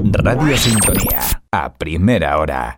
Radio Sintonía, a primera hora.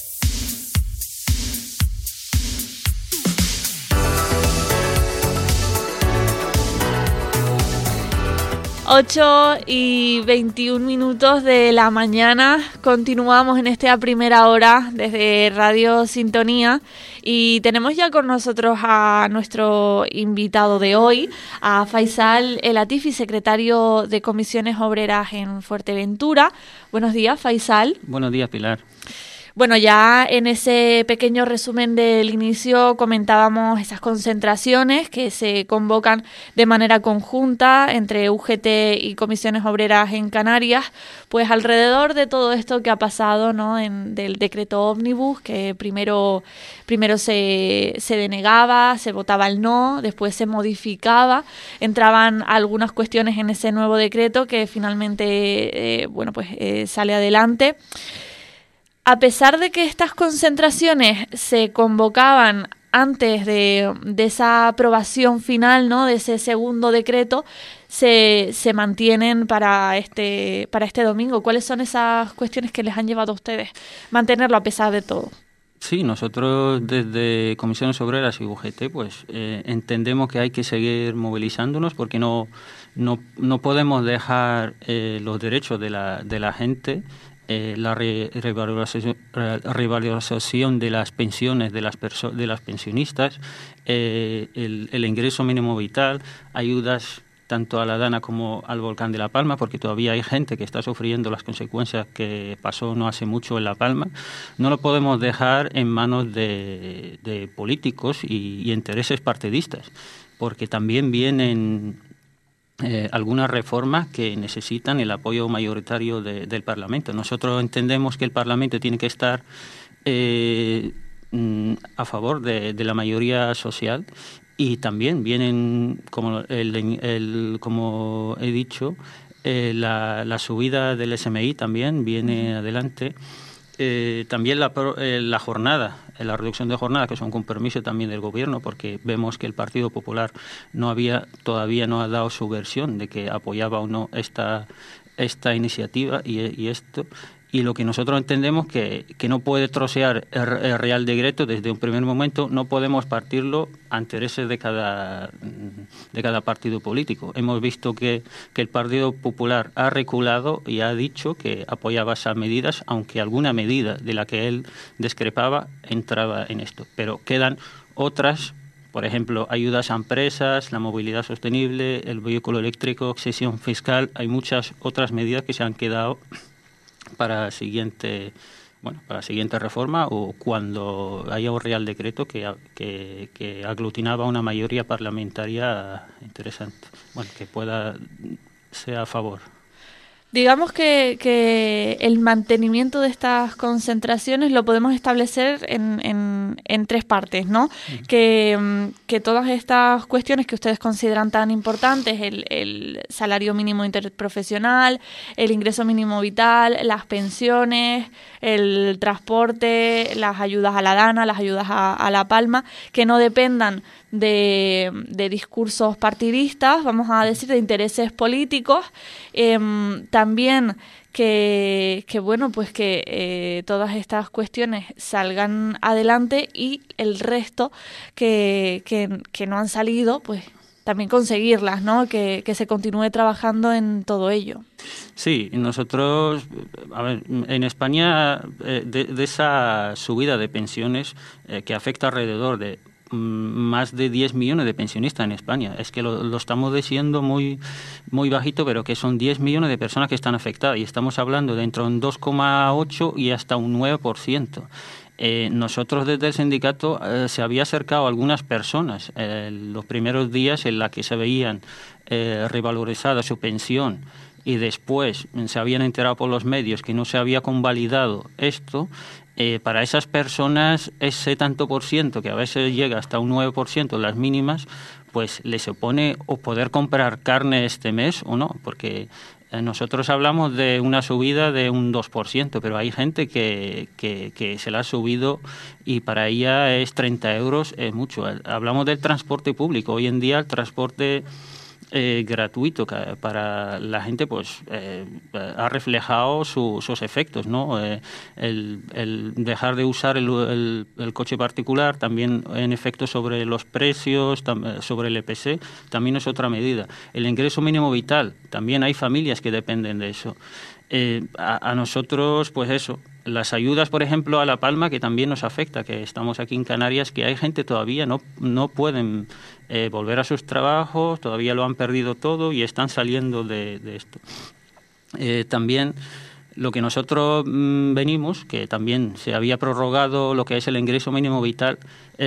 Ocho y 21 minutos de la mañana, continuamos en esta primera hora desde Radio Sintonía y tenemos ya con nosotros a nuestro invitado de hoy, a Faisal El Latifi, secretario de Comisiones Obreras en Fuerteventura. Buenos días, Faisal. Buenos días, Pilar. Bueno, ya en ese pequeño resumen del inicio comentábamos esas concentraciones que se convocan de manera conjunta entre UGT y Comisiones Obreras en Canarias, pues alrededor de todo esto que ha pasado, ¿no? Del decreto ómnibus, que primero se denegaba, se votaba el no, después se modificaba, entraban algunas cuestiones en ese nuevo decreto que finalmente sale adelante. A pesar de que estas concentraciones se convocaban antes de esa aprobación final, ¿no?, de ese segundo decreto, se mantienen para este domingo. ¿Cuáles son esas cuestiones que les han llevado a ustedes mantenerlo a pesar de todo? Sí, nosotros desde Comisiones Obreras y UGT pues entendemos que hay que seguir movilizándonos porque no podemos dejar los derechos de la gente, la revalorización de las pensiones de las pensionistas, el ingreso mínimo vital, ayudas tanto a la Dana como al volcán de La Palma, porque todavía hay gente que está sufriendo las consecuencias que pasó no hace mucho en La Palma. No lo podemos dejar en manos de políticos y intereses partidistas, porque también vienen algunas reformas que necesitan el apoyo mayoritario del Parlamento. Nosotros entendemos que el Parlamento tiene que estar a favor de la mayoría social y también vienen, como he dicho, la subida del SMI también viene adelante. También la jornada, la reducción de jornada, que es un compromiso también del gobierno, porque vemos que el Partido Popular todavía no ha dado su versión de que apoyaba o no esta iniciativa y esto. Y lo que nosotros entendemos que no puede trocear el Real Decreto desde un primer momento, no podemos partirlo a intereses de cada partido político. Hemos visto que el Partido Popular ha reculado y ha dicho que apoyaba esas medidas, aunque alguna medida de la que él discrepaba entraba en esto. Pero quedan otras, por ejemplo, ayudas a empresas, la movilidad sostenible, el vehículo eléctrico, exención fiscal. Hay muchas otras medidas que se han quedado para la siguiente reforma o cuando haya un Real Decreto que aglutinaba una mayoría parlamentaria interesante, que sea a favor. Digamos que el mantenimiento de estas concentraciones lo podemos establecer en tres partes, ¿no? Que todas estas cuestiones que ustedes consideran tan importantes, el salario mínimo interprofesional, el ingreso mínimo vital, las pensiones, el transporte, las ayudas a la Dana, las ayudas a La Palma, que no dependan de discursos partidistas, vamos a decir, de intereses políticos. También que todas estas cuestiones salgan adelante y el resto que no han salido, pues también conseguirlas, ¿no? Que se continúe trabajando en todo ello. Sí, nosotros, en España, de esa subida de pensiones que afecta alrededor de más de 10 millones de pensionistas en España. Es que lo estamos diciendo muy, muy bajito, pero que son 10 millones de personas que están afectadas y estamos hablando de entre un 2,8 y hasta un 9%. Nosotros desde el sindicato se había acercado a algunas personas los primeros días en la que se veían revalorizada su pensión y después se habían enterado por los medios que no se había convalidado esto. Para esas personas ese tanto por ciento, que a veces llega hasta un 9% las mínimas, pues les opone o poder comprar carne este mes o no, porque nosotros hablamos de una subida de un 2%, pero hay gente que se la ha subido y para ella es 30 euros, es mucho. Hablamos del transporte público. Hoy en día el transporte gratuito para la gente, pues ha reflejado sus efectos, ¿no? El dejar de usar el coche particular también en efecto sobre los precios, sobre el EPC, también es otra medida. El ingreso mínimo vital, también hay familias que dependen de eso. A nosotros, pues eso, las ayudas, por ejemplo, a La Palma, que también nos afecta, que estamos aquí en Canarias, que hay gente todavía no pueden volver a sus trabajos, todavía lo han perdido todo y están saliendo de esto. También lo que nosotros venimos, que también se había prorrogado lo que es el ingreso mínimo vital,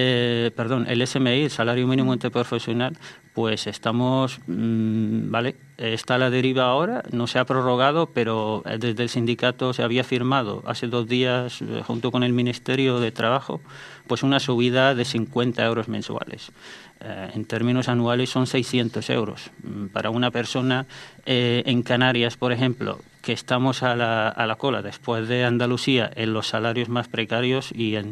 el SMI, el salario mínimo interprofesional, pues estamos, ¿vale? Está a la deriva ahora, no se ha prorrogado, pero desde el sindicato se había firmado hace 2 días, junto con el Ministerio de Trabajo, pues una subida de 50 euros mensuales. En términos anuales son 600 euros. Para una persona en Canarias, por ejemplo, que estamos a la cola después de Andalucía en los salarios más precarios y un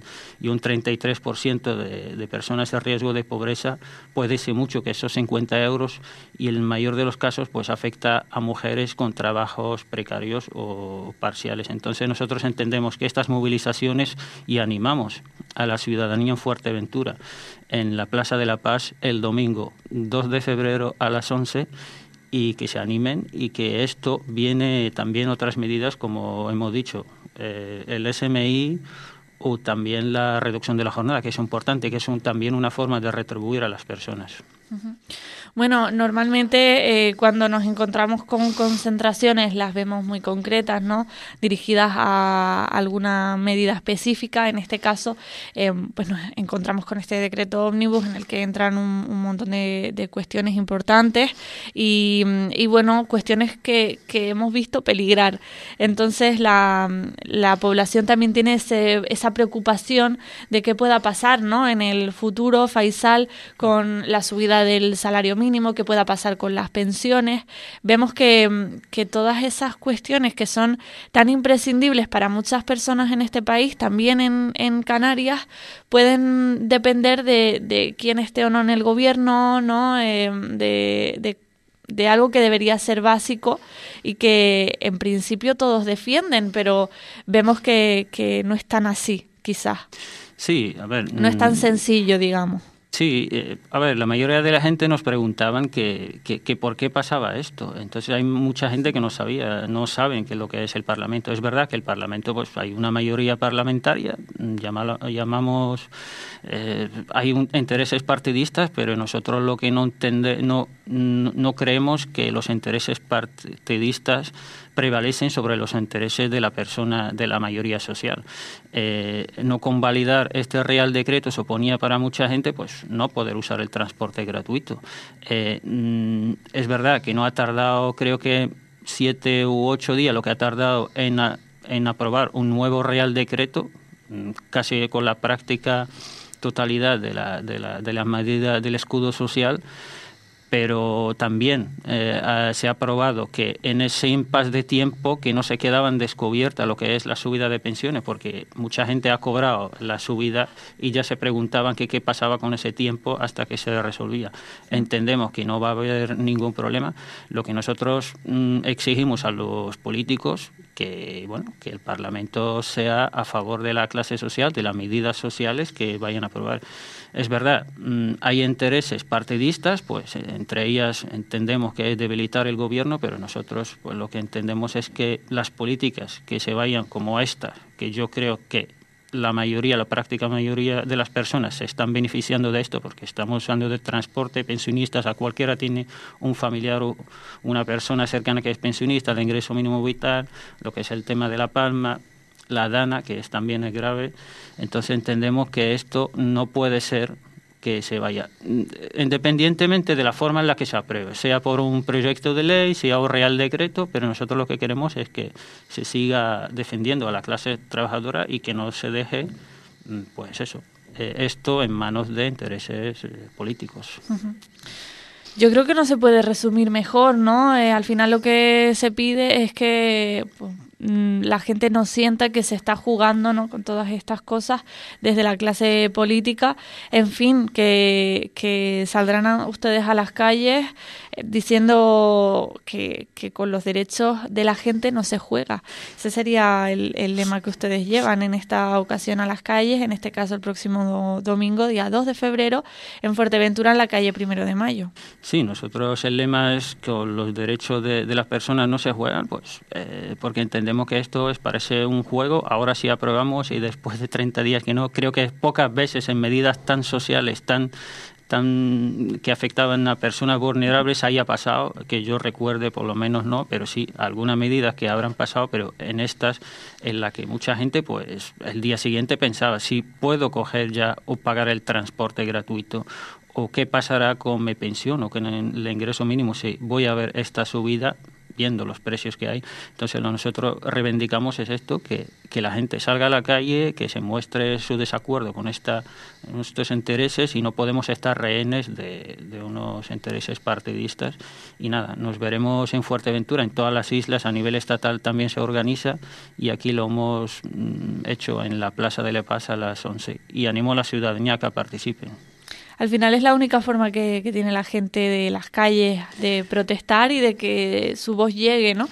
33% de personas en riesgo de pobreza, puede ser mucho que esos 50 euros, y en el mayor de los casos pues afecta a mujeres con trabajos precarios o parciales. Entonces nosotros entendemos que estas movilizaciones, y animamos a la ciudadanía en Fuerteventura, en la Plaza de la Paz el domingo 2 de febrero a las 11, y que se animen, y que esto viene también otras medidas, como hemos dicho, el SMI o también la reducción de la jornada, que es importante, que es también una forma de retribuir a las personas. Bueno, normalmente cuando nos encontramos con concentraciones las vemos muy concretas, ¿no? Dirigidas a alguna medida específica. En este caso, pues nos encontramos con este decreto ómnibus en el que entran un montón de cuestiones importantes y bueno, cuestiones que hemos visto peligrar. Entonces, la población también tiene esa preocupación de qué pueda pasar, ¿no? En el futuro, Faisal, con la subida del salario mínimo, que pueda pasar con las pensiones. Vemos que todas esas cuestiones que son tan imprescindibles para muchas personas en este país, también en Canarias, pueden depender de quién esté o no en el gobierno, ¿no? De algo que debería ser básico y que en principio todos defienden, pero vemos que no es tan así, quizás. Sí, a ver. No es tan sencillo, digamos. Sí, a ver, la mayoría de la gente nos preguntaban que por qué pasaba esto. Entonces hay mucha gente que no saben qué es lo que es el Parlamento. Es verdad que el Parlamento, pues hay una mayoría parlamentaria, llamamos, hay intereses partidistas, pero nosotros lo que no creemos que los intereses partidistas prevalecen sobre los intereses de la persona, de la mayoría social. No convalidar este Real Decreto suponía para mucha gente pues no poder usar el transporte gratuito. Es verdad que no ha tardado, creo que 7 u 8 días lo que ha tardado en aprobar un nuevo Real Decreto, casi con la práctica totalidad de la medida del escudo social. Pero también se ha probado que en ese impasse de tiempo que no se quedaban descubiertas lo que es la subida de pensiones, porque mucha gente ha cobrado la subida y ya se preguntaban qué pasaba con ese tiempo hasta que se resolvía. Entendemos que no va a haber ningún problema. Lo que nosotros exigimos a los políticos que el Parlamento sea a favor de la clase social, de las medidas sociales que vayan a aprobar. Es verdad, hay intereses partidistas, pues entre ellas entendemos que es debilitar el gobierno, pero nosotros pues lo que entendemos es que las políticas que se vayan como esta, que yo creo que la práctica mayoría de las personas se están beneficiando de esto porque estamos usando de transporte, pensionistas, a cualquiera tiene un familiar o una persona cercana que es pensionista, de ingreso mínimo vital, lo que es el tema de La Palma, la DANA, que también es grave. Entonces entendemos que esto no puede ser que se vaya, independientemente de la forma en la que se apruebe, sea por un proyecto de ley, sea un Real Decreto, pero nosotros lo que queremos es que se siga defendiendo a la clase trabajadora y que no se deje, pues eso, esto en manos de intereses políticos. Uh-huh. Yo creo que no se puede resumir mejor, ¿no? Al final lo que se pide es que la gente no sienta que se está jugando, ¿no?, con todas estas cosas desde la clase política. En fin, que saldrán ustedes a las calles diciendo que con los derechos de la gente no se juega. Ese sería el lema que ustedes llevan en esta ocasión a las calles, en este caso el próximo domingo, día 2 de febrero, en Fuerteventura, en la calle 1 de Mayo. Sí, nosotros el lema es que los derechos de las personas no se juegan, pues porque entendemos que esto parece un juego, ahora sí aprobamos y después de 30 días que no, creo que pocas veces en medidas tan sociales, tan que afectaban a personas vulnerables haya pasado, que yo recuerde por lo menos no, pero sí algunas medidas que habrán pasado, pero en estas en la que mucha gente pues el día siguiente pensaba si puedo coger ya o pagar el transporte gratuito o qué pasará con mi pensión o con el ingreso mínimo si voy a ver esta subida viendo los precios que hay. Entonces, lo que nosotros reivindicamos es esto, que la gente salga a la calle, que se muestre su desacuerdo con estos intereses y no podemos estar rehenes de unos intereses partidistas. Y nada, nos veremos en Fuerteventura, en todas las islas, a nivel estatal también se organiza y aquí lo hemos hecho en la Plaza de Lepaz a las 11 y animo a la ciudadanía a que participen. Al final es la única forma que tiene la gente de las calles de protestar y de que su voz llegue, ¿no?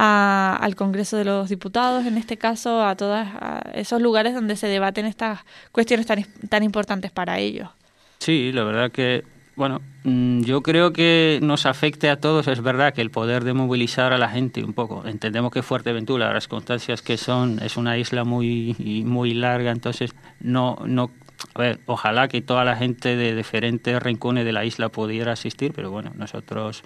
Al Congreso de los Diputados, en este caso, a esos lugares donde se debaten estas cuestiones tan importantes para ellos. Sí, la verdad que, bueno, yo creo que nos afecte a todos. Es verdad que el poder de movilizar a la gente un poco. Entendemos que Fuerteventura, las circunstancias que es una isla muy larga, entonces no. A ver, ojalá que toda la gente de diferentes rincones de la isla pudiera asistir, pero bueno, nosotros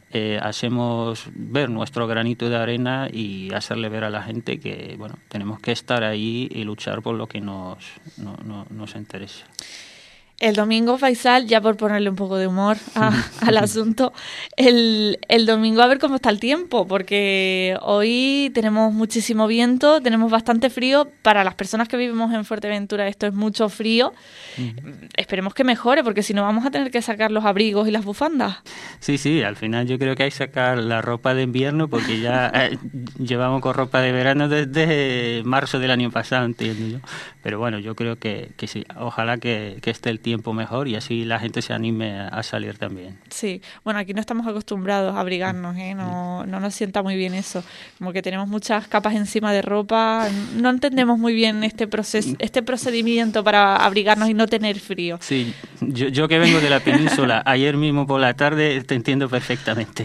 hacemos ver nuestro granito de arena y hacerle ver a la gente que, bueno, tenemos que estar ahí y luchar por lo que nos interesa. El domingo, Faisal, ya por ponerle un poco de humor al asunto, el domingo a ver cómo está el tiempo, porque hoy tenemos muchísimo viento, tenemos bastante frío. Para las personas que vivimos en Fuerteventura esto es mucho frío. Esperemos que mejore, porque si no vamos a tener que sacar los abrigos y las bufandas. Sí, al final yo creo que hay que sacar la ropa de invierno, porque ya llevamos con ropa de verano desde marzo del año pasado, entiendo yo. Pero bueno, yo creo que sí, ojalá que esté el tiempo mejor y así la gente se anime a salir también. Sí, bueno, aquí no estamos acostumbrados a abrigarnos, no nos sienta muy bien eso, como que tenemos muchas capas encima de ropa, no entendemos muy bien este procedimiento para abrigarnos y no tener frío. Sí, yo que vengo de la península, ayer mismo por la tarde te entiendo perfectamente.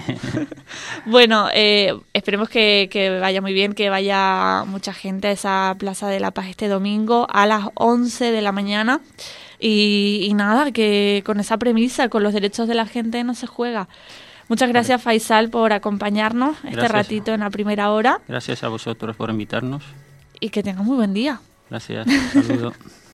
Bueno, esperemos que vaya muy bien, que vaya mucha gente a esa Plaza de la Paz este domingo a las 11 de la mañana. Y nada, que con esa premisa, con los derechos de la gente no se juega. Muchas gracias, Faisal, por acompañarnos este ratito en la primera hora. Gracias a vosotros por invitarnos. Y que tengan muy buen día. Gracias, saludos.